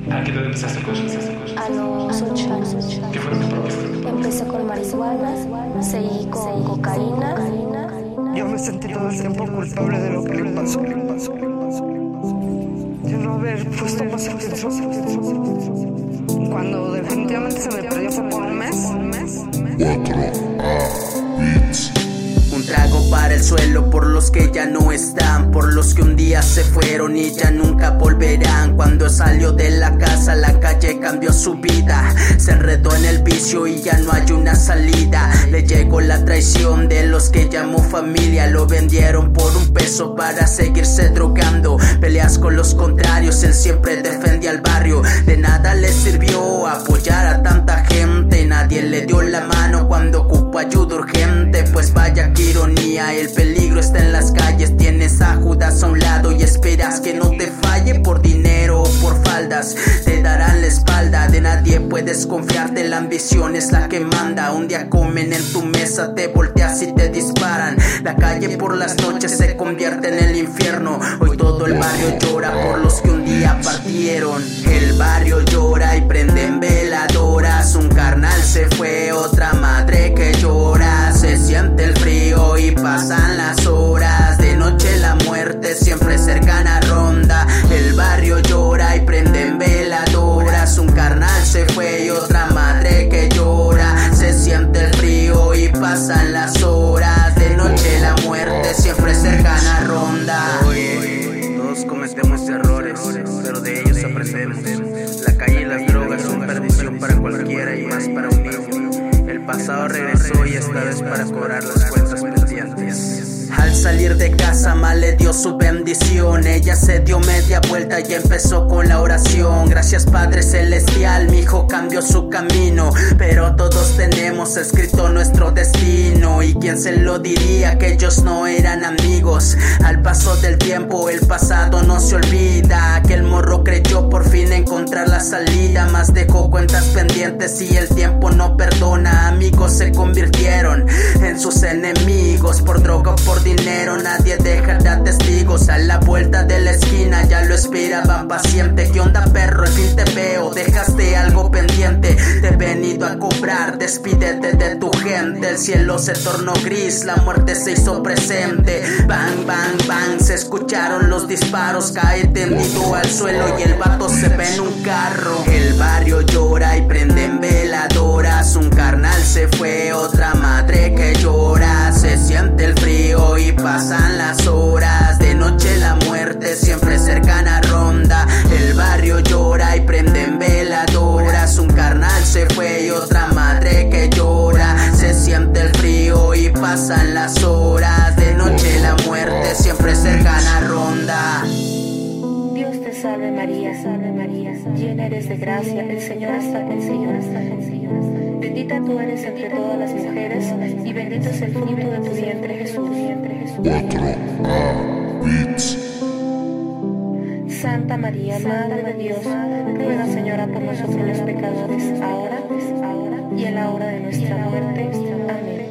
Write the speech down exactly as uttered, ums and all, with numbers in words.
¿A qué edad empezaste con eso? A los ocho años. ¿Qué fue lo que probaste? Empecé con marihuana, seguí con cocaína. Yo me sentí todo el tiempo culpable de lo que le pasó. De no haber puesto más atención. Cuando definitivamente se me perdió fue por un mes. Un mes. cuatro A Beats. Un trago para el suelo por los que ya no están, por los que un día se fueron y ya nunca volverán. Cuando salió de la casa, la calle cambió su vida. Se enredó en el vicio y ya no hay una salida. Le llegó la traición de los que llamó familia. Lo vendieron por un peso para seguirse drogando. Peleas con los contrarios, él siempre defendía al barrio. De nada le sirvió apoyar a tanta gente. Nadie le dio la mano cuando ocupó ayuda urgente. Pues vaya que ironía, el peligro está en las calles. Tienes a Judas a un lado y esperas que no te falle. Por dinero o por faldas te darán la espalda. De nadie puedes confiarte, la ambición es la que manda. Un día comen en tu mesa, te volteas y te disparan. La calle por las noches se convierte en el infierno. Hoy todo el barrio llora por los que un día partieron. El barrio llora y prenden veladoras. Un carnal se fue, otra madre que llora. Se siente el frío y pasan las horas. De noche la muerte siempre cercana ronda. El barrio llora y prenden veladoras. Un carnal se fue y otra madre que llora. Se siente el frío y pasan las horas. De noche la muerte siempre cercana ronda. Oye, todos cometemos errores, pero de ellos aprendemos. La calle y las drogas son perdición para cualquiera y más para un niño. El pasado regresó y esta vez para cobrar las cuentas pendientes. Al salir de casa mal le dio su bendición. Ella se dio media vuelta y empezó con la oración. Gracias Padre Celestial, mi hijo cambió su camino. Pero todos tenemos escrito nuestro destino. Y quién se lo diría que ellos no eran amigos. Al paso del tiempo el pasado no se olvida. Aquel morro creyó por fin encontrar la salida. Más dejó cuentas pendientes y el tiempo no perdona. Amigos se convirtieron en sus enemigos. Por droga o por dinero nadie dejará testigos. A la vuelta de la esquina ya lo esperaban paciente. ¿Qué onda perro? Al fin te veo, dejaste algo pendiente. Te he venido a cobrar, despídete de tu gente. El cielo se tornó gris, la muerte se hizo presente. Bang, bang, bang, se escucharon los disparos. Cae tendido al suelo y el vato se ve en un carro. El barrio llora y prenden veladoras. Un carnal se fue, otra madre que llora. Se siente el frío y pasan las horas. De noche la muerte siempre cercana ronda. El barrio llora y prenden veladoras. Un carnal se fue y otra madre que llora. Se siente el frío y pasan las horas. De noche la muerte siempre cercana ronda. Dios te salve María, salve María, llena eres de gracia, el Señor está contigo, está contigo. Bendita tú eres entre todas las mujeres y bendito es el fruto de tu vientre Jesús. cuatro A Beats. Santa María, Madre de Dios, ruega Señora por nosotros los pecadores, ahora y en la hora de nuestra muerte. Amén.